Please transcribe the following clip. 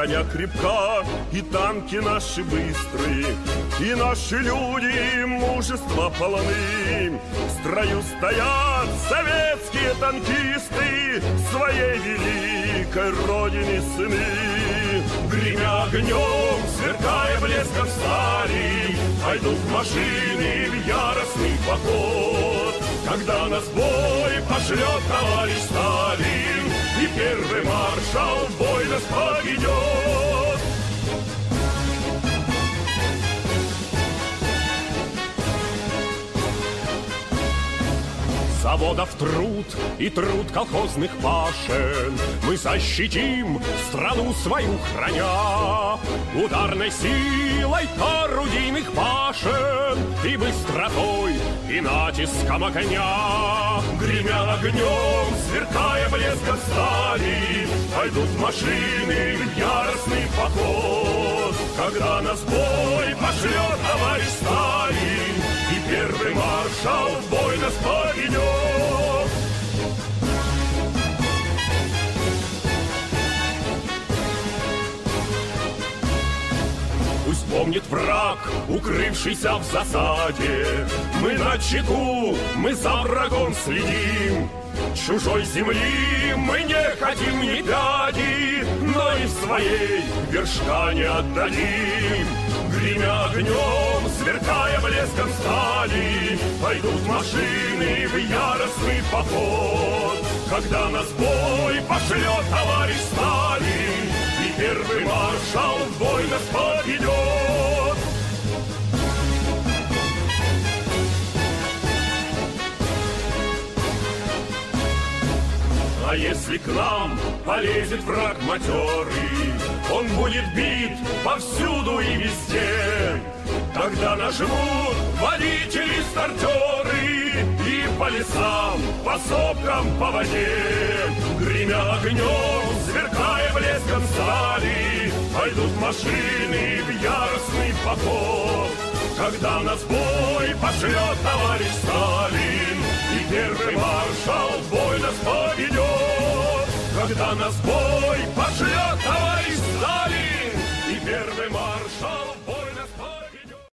броня крепка, и танки наши быстрые, и наши люди мужества полны. В строю стоят советские танкисты, своей великой родины сыны. Гремя огнем, сверкая блеском стали, пойдут машины в яростный поход. Когда нас в бой пошлет товарищ Сталин, и первый маршал в бой нас поведет. Заводов труд и труд колхозных пашен мы защитим страну свою храня. Ударной силой орудийных башен и быстротой, и натиском огня. Гремя огнем, сверкая блеском стали, пойдут машины в яростный поход. Когда нас в бой пошлет товарищ Сталин, и первый маршал в бой нас поведет. Пусть помнит враг, укрывшийся в засаде, мы на чеку, мы за врагом следим. Чужой земли мы не хотим ни пяди, но и в своей вершка не отдадим. Гремя огнем, сверкая блеском стали, пойдут машины в яростный поход. Когда нас в бой пошлет товарищ Сталин, и первый маршал в бой нас поведет. А если к нам полезет враг матерый, он будет бит повсюду и везде. Тогда нажмут водители-стартеры, и по лесам, по сопкам, по воде. Гремя огнем, сверкая блеском стали, пойдут машины в яростный поход. Когда нас в бой пошлет товарищ Сталин, и первый маршал в бой нас поведет. Когда нас в бой пошлет товарищ Сталин, и первый маршал